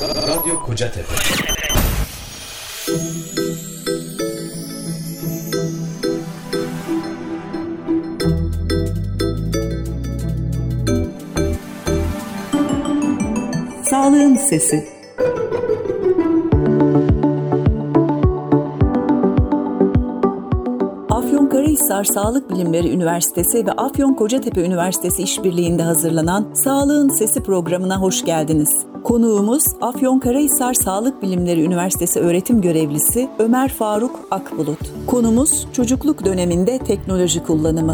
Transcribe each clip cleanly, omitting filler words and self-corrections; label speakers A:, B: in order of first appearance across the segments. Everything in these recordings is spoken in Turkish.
A: Radyo Kocatepe.
B: Sağlığın Sesi. Afyonkarahisar Sağlık Bilimleri Üniversitesi ve Afyon Kocatepe Üniversitesi işbirliğinde hazırlanan Sağlığın Sesi programına hoş geldiniz. Konuğumuz Afyonkarahisar Sağlık Bilimleri Üniversitesi öğretim görevlisi Ömer Faruk Akbulut. Konumuz çocukluk döneminde teknoloji kullanımı.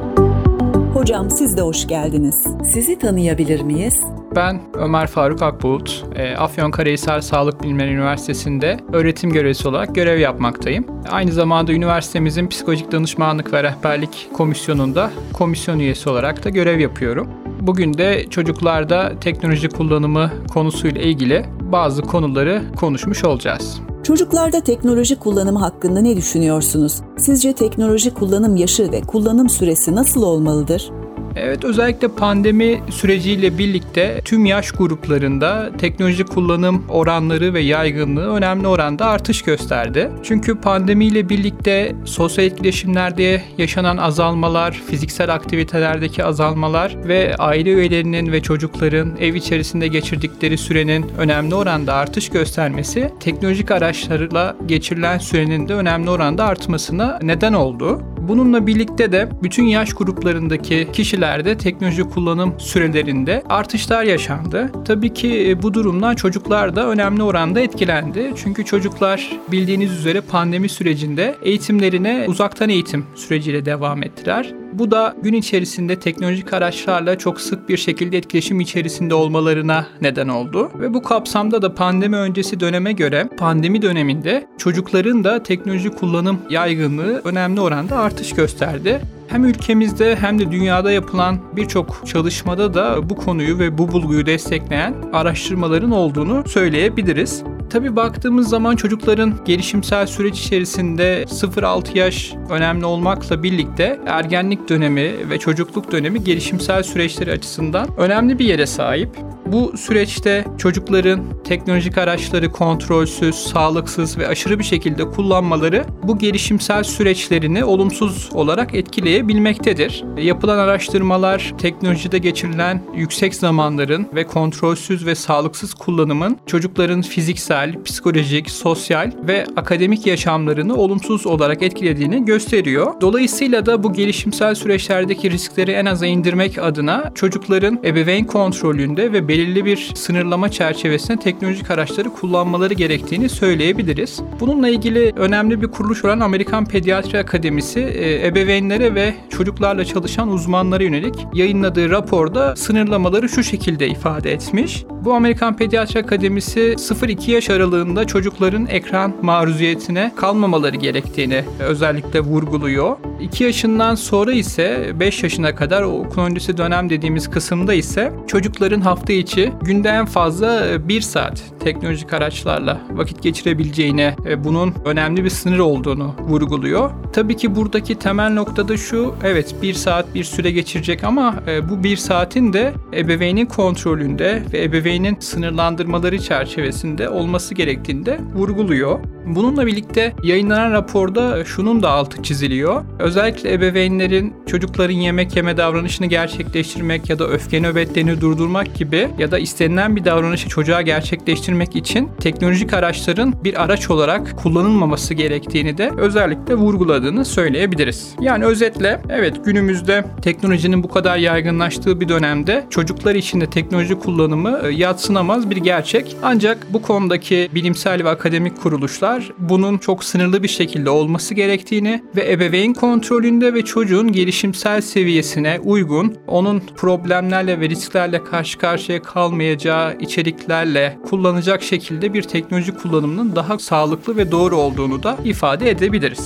B: Hocam siz de hoş geldiniz. Sizi tanıyabilir miyiz?
C: Ben Ömer Faruk Akbulut, Afyonkarahisar Sağlık Bilimleri Üniversitesi'nde öğretim görevlisi olarak görev yapmaktayım. Aynı zamanda üniversitemizin Psikolojik Danışmanlık ve Rehberlik Komisyonu'nda komisyon üyesi olarak da görev yapıyorum. Bugün de çocuklarda teknoloji kullanımı konusuyla ilgili bazı konuları konuşmuş olacağız.
B: Çocuklarda teknoloji kullanımı hakkında ne düşünüyorsunuz? Sizce teknoloji kullanım yaşı ve kullanım süresi nasıl olmalıdır?
C: Evet, özellikle pandemi süreciyle birlikte tüm yaş gruplarında teknoloji kullanım oranları ve yaygınlığı önemli oranda artış gösterdi. Çünkü pandemiyle birlikte sosyal etkileşimlerde yaşanan azalmalar, fiziksel aktivitelerdeki azalmalar ve aile üyelerinin ve çocukların ev içerisinde geçirdikleri sürenin önemli oranda artış göstermesi, teknolojik araçlarla geçirilen sürenin de önemli oranda artmasına neden oldu. Bununla birlikte de bütün yaş gruplarındaki kişilerde teknoloji kullanım sürelerinde artışlar yaşandı. Tabii ki bu durumdan çocuklar da önemli oranda etkilendi. Çünkü çocuklar bildiğiniz üzere pandemi sürecinde eğitimlerine uzaktan eğitim süreciyle devam ettiler. Bu da gün içerisinde teknolojik araçlarla çok sık bir şekilde etkileşim içerisinde olmalarına neden oldu. Ve bu kapsamda da pandemi öncesi döneme göre pandemi döneminde çocukların da teknoloji kullanım yaygınlığı önemli oranda artış gösterdi. Hem ülkemizde hem de dünyada yapılan birçok çalışmada da bu konuyu ve bu bulguyu destekleyen araştırmaların olduğunu söyleyebiliriz. Tabii baktığımız zaman çocukların gelişimsel süreç içerisinde 0-6 yaş önemli olmakla birlikte ergenlik dönemi ve çocukluk dönemi gelişimsel süreçleri açısından önemli bir yere sahip. Bu süreçte çocukların teknolojik araçları kontrolsüz, sağlıksız ve aşırı bir şekilde kullanmaları bu gelişimsel süreçlerini olumsuz olarak etkileyebilmektedir. Yapılan araştırmalar teknolojide geçirilen yüksek zamanların ve kontrolsüz ve sağlıksız kullanımın çocukların fiziksel, psikolojik, sosyal ve akademik yaşamlarını olumsuz olarak etkilediğini gösteriyor. Dolayısıyla da bu gelişimsel süreçlerdeki riskleri en aza indirmek adına çocukların ebeveyn kontrolünde ve belirli bir sınırlama çerçevesinde teknolojik araçları kullanmaları gerektiğini söyleyebiliriz. Bununla ilgili önemli bir kuruluş olan Amerikan Pediatri Akademisi ebeveynlere ve çocuklarla çalışan uzmanlara yönelik yayınladığı raporda sınırlamaları şu şekilde ifade etmiş. Bu Amerikan Pediatri Akademisi 0-2 yaş aralığında çocukların ekran maruziyetine kalmamaları gerektiğini özellikle vurguluyor. 2 yaşından sonra ise 5 yaşına kadar o okul öncesi dönem dediğimiz kısımda ise çocukların hafta içi günde en fazla 1 saat teknolojik araçlarla vakit geçirebileceğine, bunun önemli bir sınır olduğunu vurguluyor. Tabii ki buradaki temel noktada şu, evet 1 saat bir süre geçirecek ama bu 1 saatin de ebeveynin kontrolünde ve ebeveynin sınırlandırmaları çerçevesinde olması gerektiğini de vurguluyor. Bununla birlikte yayınlanan raporda şunun da altı çiziliyor. Özellikle ebeveynlerin çocukların yemek yeme davranışını gerçekleştirmek ya da öfke nöbetlerini durdurmak gibi ya da istenilen bir davranışı çocuğa gerçekleştirmek için teknolojik araçların bir araç olarak kullanılmaması gerektiğini de özellikle vurguladığını söyleyebiliriz. Yani özetle evet, günümüzde teknolojinin bu kadar yaygınlaştığı bir dönemde çocuklar için de teknoloji kullanımı yadsınamaz bir gerçek. Ancak bu konudaki bilimsel ve akademik kuruluşlar bunun çok sınırlı bir şekilde olması gerektiğini ve ebeveyn kontrolünde ve çocuğun gelişimsel seviyesine uygun, onun problemlerle ve risklerle karşı karşıya kalmayacağı içeriklerle kullanacak şekilde bir teknoloji kullanımının daha sağlıklı ve doğru olduğunu da ifade edebiliriz.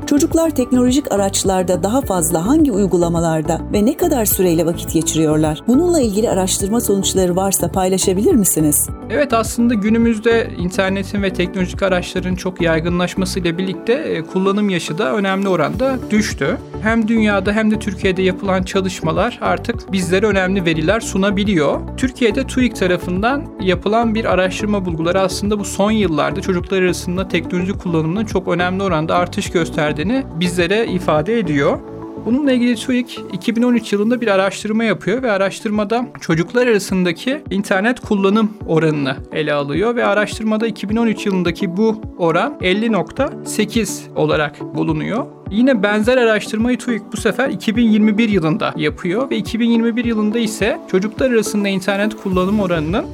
B: Çocuklar teknolojik araçlarda daha fazla hangi uygulamalarda ve ne kadar süreyle vakit geçiriyorlar? Bununla ilgili araştırma sonuçları varsa paylaşabilir misiniz?
C: Evet, aslında günümüzde internetin ve teknolojik araçların çok yaygınlaşmasıyla birlikte kullanım yaşı da önemli oranda düştü. Hem dünyada hem de Türkiye'de yapılan çalışmalar artık bizlere önemli veriler sunabiliyor. Türkiye'de TÜİK tarafından yapılan bir araştırma bulguları aslında bu son yıllarda çocuklar arasında teknoloji kullanımının çok önemli oranda artış gösterdiğini bizlere ifade ediyor. Bununla ilgili TÜİK 2013 yılında bir araştırma yapıyor ve araştırmada çocuklar arasındaki internet kullanım oranını ele alıyor ve araştırmada 2013 yılındaki bu oran 50.8 olarak bulunuyor. Yine benzer araştırmayı TÜİK bu sefer 2021 yılında yapıyor ve 2021 yılında ise çocuklar arasında internet kullanım oranının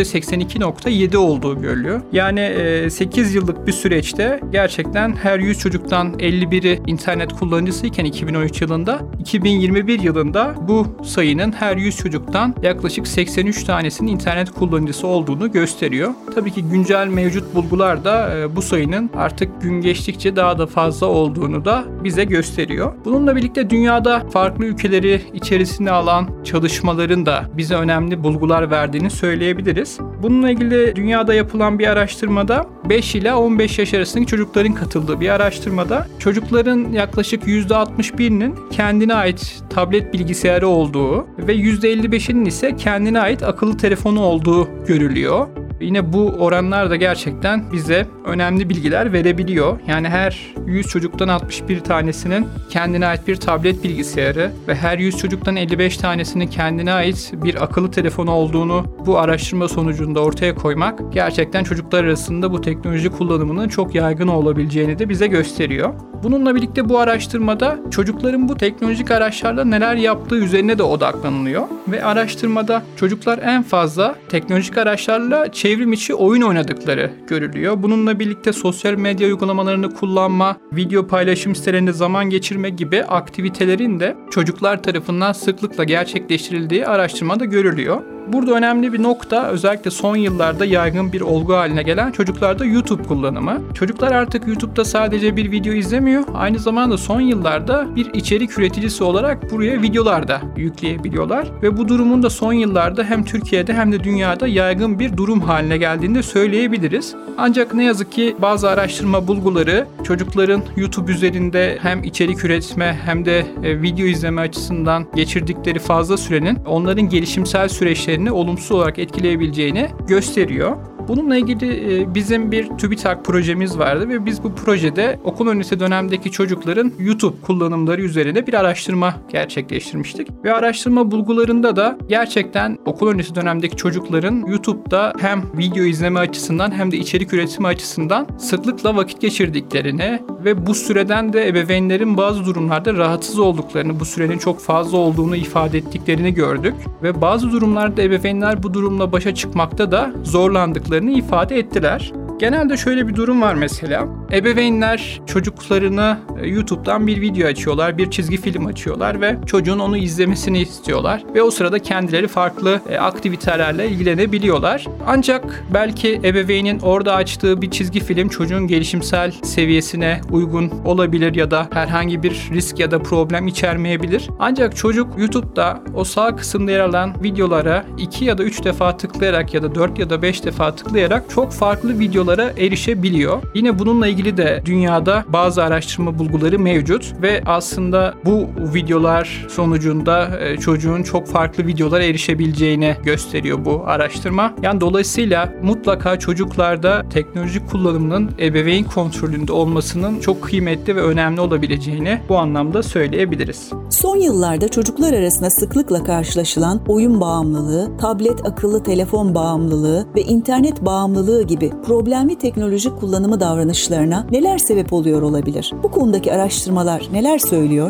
C: %82.7 olduğu görülüyor. Yani 8 yıllık bir süreçte gerçekten her 100 çocuktan 51'i internet kullanıcısıyken 2013 yılında, 2021 yılında bu sayının her 100 çocuktan yaklaşık 83 tanesinin internet kullanıcısı olduğunu gösteriyor. Tabii ki güncel mevcut bulgular da bu sayının artık gün geçtikçe daha da fazla olduğunu da bize gösteriyor. Bununla birlikte dünyada farklı ülkeleri içerisine alan çalışmaların da bize önemli bulgular verdiğini söyleyebiliriz. Bununla ilgili dünyada yapılan bir araştırmada 5 ila 15 yaş arasındaki çocukların katıldığı bir araştırmada çocukların yaklaşık %61'inin kendine ait tablet bilgisayarı olduğu ve %55'inin ise kendine ait akıllı telefonu olduğu görülüyor. Yine bu oranlar da gerçekten bize önemli bilgiler verebiliyor. Yani her 100 çocuktan 61 tanesinin kendine ait bir tablet bilgisayarı ve her 100 çocuktan 55 tanesinin kendine ait bir akıllı telefonu olduğunu bu araştırma sonucunda ortaya koymak gerçekten çocuklar arasında bu teknoloji kullanımının çok yaygın olabileceğini de bize gösteriyor. Bununla birlikte bu araştırmada çocukların bu teknolojik araçlarla neler yaptığı üzerine de odaklanılıyor. Ve araştırmada çocuklar en fazla teknolojik araçlarla çevrim içi oyun oynadıkları görülüyor. Bununla birlikte sosyal medya uygulamalarını kullanma, video paylaşım sitelerinde zaman geçirme gibi aktivitelerin de çocuklar tarafından sıklıkla gerçekleştirildiği araştırmada görülüyor. Burada önemli bir nokta, özellikle son yıllarda yaygın bir olgu haline gelen çocuklarda YouTube kullanımı. Çocuklar artık YouTube'da sadece bir video izlemiyor, aynı zamanda son yıllarda bir içerik üreticisi olarak buraya videolar da yükleyebiliyorlar. Ve bu durumun da son yıllarda hem Türkiye'de hem de dünyada yaygın bir durum haline geldiğini de söyleyebiliriz. Ancak ne yazık ki bazı araştırma bulguları çocukların YouTube üzerinde hem içerik üretme hem de video izleme açısından geçirdikleri fazla sürenin onların gelişimsel süreçlerini olumsuz olarak etkileyebileceğini gösteriyor. Bununla ilgili bizim bir TÜBİTAK projemiz vardı ve biz bu projede okul öncesi dönemdeki çocukların YouTube kullanımları üzerine bir araştırma gerçekleştirmiştik. Ve araştırma bulgularında da gerçekten okul öncesi dönemdeki çocukların YouTube'da hem video izleme açısından hem de içerik üretimi açısından sıklıkla vakit geçirdiklerini ve bu süreden de ebeveynlerin bazı durumlarda rahatsız olduklarını, bu sürenin çok fazla olduğunu ifade ettiklerini gördük. Ve bazı durumlarda ebeveynler bu durumla başa çıkmakta da zorlandıklarını ifade ettiler. Genelde şöyle bir durum var mesela. Ebeveynler çocuklarına YouTube'dan bir video açıyorlar, bir çizgi film açıyorlar ve çocuğun onu izlemesini istiyorlar. Ve o sırada kendileri farklı aktivitelerle ilgilenebiliyorlar. Ancak belki ebeveynin orada açtığı bir çizgi film çocuğun gelişimsel seviyesine uygun olabilir ya da herhangi bir risk ya da problem içermeyebilir. Ancak çocuk YouTube'da o sağ kısımda yer alan videolara 2 ya da 3 defa tıklayarak ya da 4 ya da 5 defa tıklayarak çok farklı videolara erişebiliyor. Yine bununla ilgili de dünyada bazı araştırma bulguları mevcut ve aslında bu videolar sonucunda çocuğun çok farklı videolara erişebileceğini gösteriyor bu araştırma. Yani dolayısıyla mutlaka çocuklarda teknoloji kullanımının ebeveyn kontrolünde olmasının çok kıymetli ve önemli olabileceğini bu anlamda söyleyebiliriz.
B: Son yıllarda çocuklar arasında sıklıkla karşılaşılan oyun bağımlılığı, tablet akıllı telefon bağımlılığı ve internet bağımlılığı gibi problemli teknoloji kullanımı davranışlarına neler sebep oluyor olabilir? Bu konudaki araştırmalar neler söylüyor?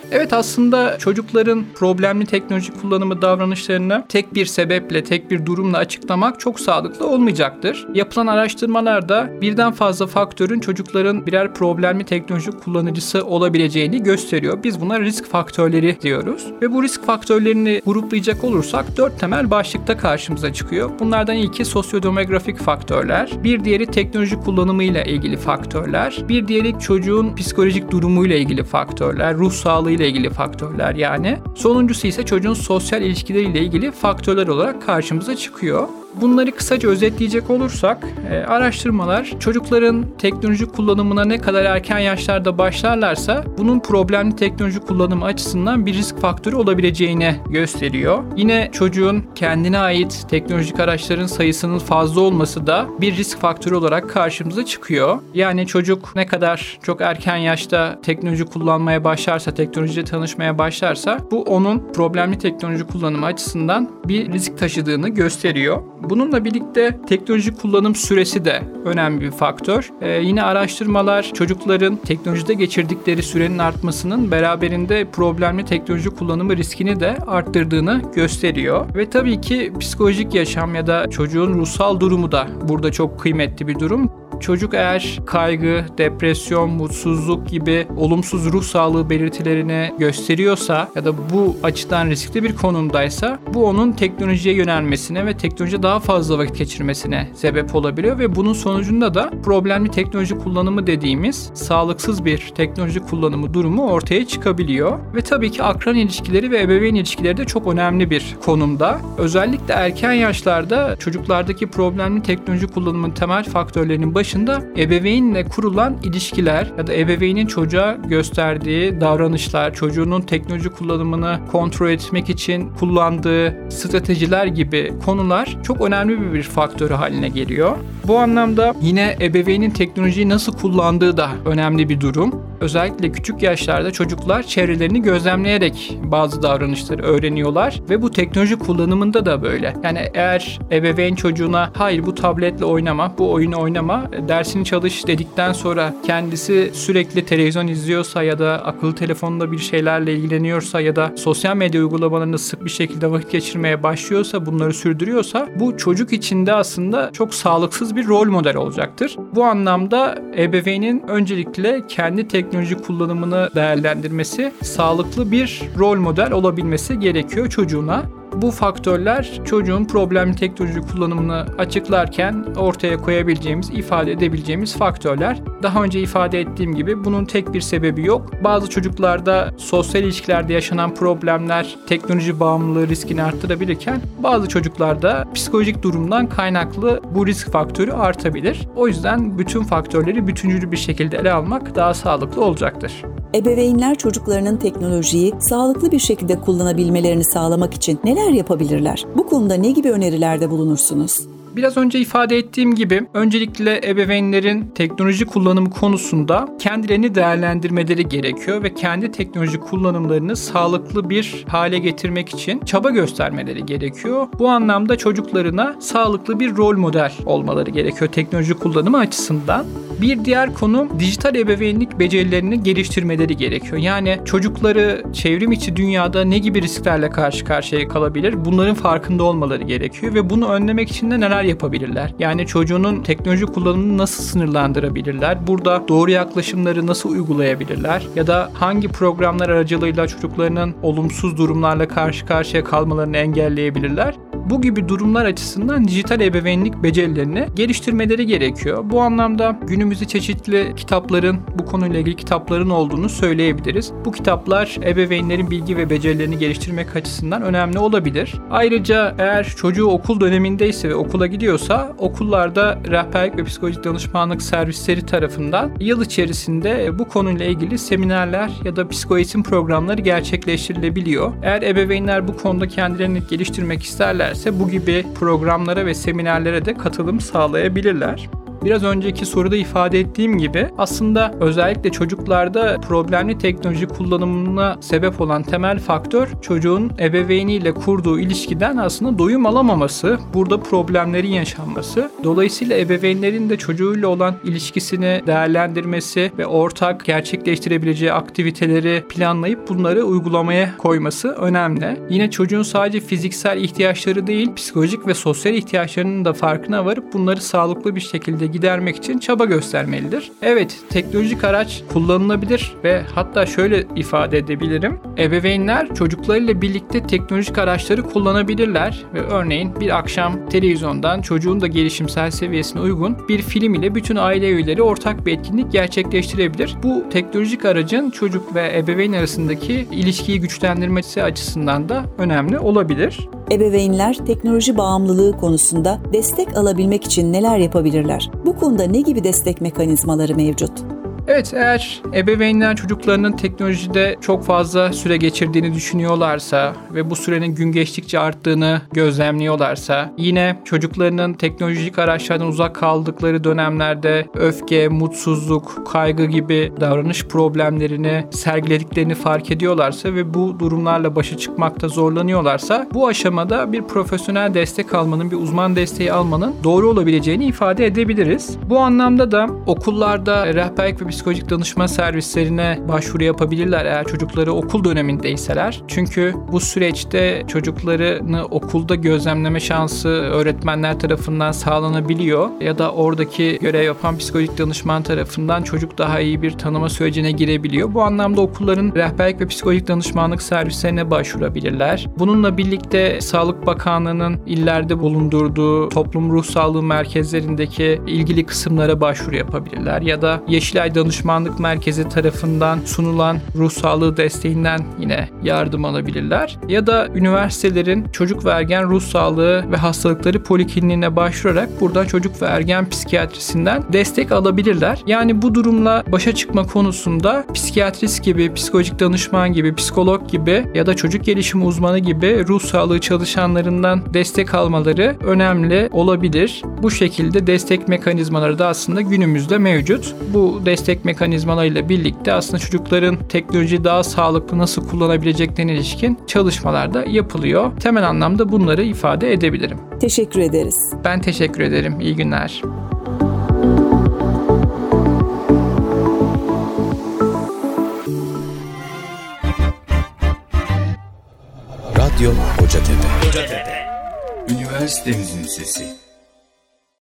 C: Evet, aslında çocukların problemli teknoloji kullanımı davranışlarını tek bir sebeple, tek bir durumla açıklamak çok sağlıklı olmayacaktır. Yapılan araştırmalarda birden fazla faktörün çocukların birer problemli teknoloji kullanıcısı olabileceğini gösteriyor. Biz buna risk faktörleri diyoruz. Ve bu risk faktörlerini gruplayacak olursak 4 temel başlıkta karşımıza çıkıyor. Bunlardan ilki sosyodemografik faktörler, bir diğeri teknoloji kullanımıyla ilgili faktörler, bir diğeri çocuğun psikolojik durumuyla ilgili faktörler, ruh sağlığıyla ilgili faktörler yani. Sonuncusu ise çocuğun sosyal ilişkileriyle ilgili faktörler olarak karşımıza çıkıyor. Bunları kısaca özetleyecek olursak, araştırmalar çocukların teknoloji kullanımına ne kadar erken yaşlarda başlarlarsa bunun problemli teknoloji kullanımı açısından bir risk faktörü olabileceğini gösteriyor. Yine çocuğun kendine ait teknolojik araçların sayısının fazla olması da bir risk faktörü olarak karşımıza çıkıyor. Yani çocuk ne kadar çok erken yaşta teknoloji kullanmaya başlarsa, teknolojiyle tanışmaya başlarsa bu onun problemli teknoloji kullanımı açısından bir risk taşıdığını gösteriyor. Bununla birlikte teknoloji kullanım süresi de önemli bir faktör. Yine araştırmalar çocukların teknolojide geçirdikleri sürenin artmasının beraberinde problemli teknoloji kullanımı riskini de arttırdığını gösteriyor. Ve tabii ki psikolojik yaşam ya da çocuğun ruhsal durumu da burada çok kıymetli bir durum. Çocuk eğer kaygı, depresyon, mutsuzluk gibi olumsuz ruh sağlığı belirtilerini gösteriyorsa ya da bu açıdan riskli bir konumdaysa bu onun teknolojiye yönelmesine ve teknolojide daha fazla vakit geçirmesine sebep olabiliyor ve bunun sonucunda da problemli teknoloji kullanımı dediğimiz sağlıksız bir teknoloji kullanımı durumu ortaya çıkabiliyor. Ve tabii ki akran ilişkileri ve ebeveyn ilişkileri de çok önemli bir konumda. Özellikle erken yaşlarda çocuklardaki problemli teknoloji kullanımının temel faktörlerinin başında ebeveynle kurulan ilişkiler ya da ebeveynin çocuğa gösterdiği davranışlar, çocuğunun teknoloji kullanımını kontrol etmek için kullandığı stratejiler gibi konular çok önemli bir faktör haline geliyor. Bu anlamda yine ebeveynin teknolojiyi nasıl kullandığı da önemli bir durum. Özellikle küçük yaşlarda çocuklar çevrelerini gözlemleyerek bazı davranışları öğreniyorlar ve bu teknoloji kullanımında da böyle. Yani eğer ebeveyn çocuğuna hayır bu tabletle oynama, bu oyunu oynama, dersini çalış dedikten sonra kendisi sürekli televizyon izliyorsa ya da akıllı telefonla bir şeylerle ilgileniyorsa ya da sosyal medya uygulamalarında sık bir şekilde vakit geçirmeye başlıyorsa, bunları sürdürüyorsa bu çocuk için de aslında çok sağlıksız bir rol model olacaktır. Bu anlamda ebeveynin öncelikle kendi teknoloji kullanımını değerlendirmesi, sağlıklı bir rol model olabilmesi gerekiyor çocuğuna. Bu faktörler çocuğun problemli teknoloji kullanımını açıklarken ortaya koyabileceğimiz, ifade edebileceğimiz faktörler. Daha önce ifade ettiğim gibi bunun tek bir sebebi yok. Bazı çocuklarda sosyal ilişkilerde yaşanan problemler teknoloji bağımlılığı riskini arttırabilirken bazı çocuklarda psikolojik durumdan kaynaklı bu risk faktörü artabilir. O yüzden bütün faktörleri bütüncül bir şekilde ele almak daha sağlıklı olacaktır.
B: Ebeveynler çocuklarının teknolojiyi sağlıklı bir şekilde kullanabilmelerini sağlamak için neler yapabilirler? Bu konuda ne gibi önerilerde bulunursunuz?
C: Biraz önce ifade ettiğim gibi öncelikle ebeveynlerin teknoloji kullanımı konusunda kendilerini değerlendirmeleri gerekiyor ve kendi teknoloji kullanımlarını sağlıklı bir hale getirmek için çaba göstermeleri gerekiyor. Bu anlamda çocuklarına sağlıklı bir rol model olmaları gerekiyor teknoloji kullanımı açısından. Bir diğer konu dijital ebeveynlik becerilerini geliştirmeleri gerekiyor. Yani çocukları çevrim içi dünyada ne gibi risklerle karşı karşıya kalabilir? Bunların farkında olmaları gerekiyor ve bunu önlemek için de neler yapabilirler? Yani çocuğunun teknoloji kullanımını nasıl sınırlandırabilirler? Burada doğru yaklaşımları nasıl uygulayabilirler? Ya da hangi programlar aracılığıyla çocuklarının olumsuz durumlarla karşı karşıya kalmalarını engelleyebilirler? Bu gibi durumlar açısından dijital ebeveynlik becerilerini geliştirmeleri gerekiyor. Bu anlamda günümüzde çeşitli kitapların, bu konuyla ilgili kitapların olduğunu söyleyebiliriz. Bu kitaplar ebeveynlerin bilgi ve becerilerini geliştirmek açısından önemli olabilir. Ayrıca eğer çocuğu okul dönemindeyse ve okula gidiyorsa okullarda rehberlik ve psikolojik danışmanlık servisleri tarafından yıl içerisinde bu konuyla ilgili seminerler ya da psikoeğitim programları gerçekleştirilebiliyor. Eğer ebeveynler bu konuda kendilerini geliştirmek isterlerse bu gibi programlara ve seminerlere de katılım sağlayabilirler. Biraz önceki soruda ifade ettiğim gibi aslında özellikle çocuklarda problemli teknoloji kullanımına sebep olan temel faktör çocuğun ebeveyniyle kurduğu ilişkiden aslında doyum alamaması, burada problemlerin yaşanması. Dolayısıyla ebeveynlerin de çocuğuyla olan ilişkisini değerlendirmesi ve ortak gerçekleştirebileceği aktiviteleri planlayıp bunları uygulamaya koyması önemli. Yine çocuğun sadece fiziksel ihtiyaçları değil, psikolojik ve sosyal ihtiyaçlarının da farkına varıp bunları sağlıklı bir şekilde gidermek için çaba göstermelidir. Evet, teknolojik araç kullanılabilir ve hatta şöyle ifade edebilirim. Ebeveynler çocuklarıyla birlikte teknolojik araçları kullanabilirler ve örneğin bir akşam televizyondan çocuğun da gelişimsel seviyesine uygun bir film ile bütün aile üyeleri ortak bir etkinlik gerçekleştirebilir. Bu teknolojik aracın çocuk ve ebeveyn arasındaki ilişkiyi güçlendirmesi açısından da önemli olabilir.
B: Ebeveynler teknoloji bağımlılığı konusunda destek alabilmek için neler yapabilirler? Bu konuda ne gibi destek mekanizmaları mevcut?
C: Evet, eğer ebeveynler çocuklarının teknolojide çok fazla süre geçirdiğini düşünüyorlarsa ve bu sürenin gün geçtikçe arttığını gözlemliyorlarsa, yine çocuklarının teknolojik araçlardan uzak kaldıkları dönemlerde öfke, mutsuzluk, kaygı gibi davranış problemlerini sergilediklerini fark ediyorlarsa ve bu durumlarla başa çıkmakta zorlanıyorlarsa, bu aşamada bir profesyonel destek almanın, bir uzman desteği almanın doğru olabileceğini ifade edebiliriz. Bu anlamda da okullarda rehberlik ve psikolojik danışma servislerine başvuru yapabilirler eğer çocukları okul dönemindeyseler. Çünkü bu süreçte çocuklarını okulda gözlemleme şansı öğretmenler tarafından sağlanabiliyor ya da oradaki görev yapan psikolojik danışman tarafından çocuk daha iyi bir tanıma sürecine girebiliyor. Bu anlamda okulların rehberlik ve psikolojik danışmanlık servislerine başvurabilirler. Bununla birlikte Sağlık Bakanlığı'nın illerde bulundurduğu toplum ruh sağlığı merkezlerindeki ilgili kısımlara başvuru yapabilirler ya da Yeşilay Danışmanlık Merkezi tarafından sunulan ruh sağlığı desteğinden yine yardım alabilirler. Ya da üniversitelerin çocuk ve ergen ruh sağlığı ve hastalıkları polikliniğine başvurarak buradan çocuk ve ergen psikiyatrisinden destek alabilirler. Yani bu durumla başa çıkma konusunda psikiyatrist gibi, psikolojik danışman gibi, psikolog gibi ya da çocuk gelişimi uzmanı gibi ruh sağlığı çalışanlarından destek almaları önemli olabilir. Bu şekilde destek mekanizmaları da aslında günümüzde mevcut. Bu destek mekanizmalarıyla birlikte aslında çocukların teknolojiyi daha sağlıklı nasıl kullanabileceklerine ilişkin çalışmalar da yapılıyor. Temel anlamda bunları ifade edebilirim.
B: Teşekkür ederiz.
C: Ben teşekkür ederim. İyi günler.
A: Radyo Kocatepe. Üniversitemizin sesi.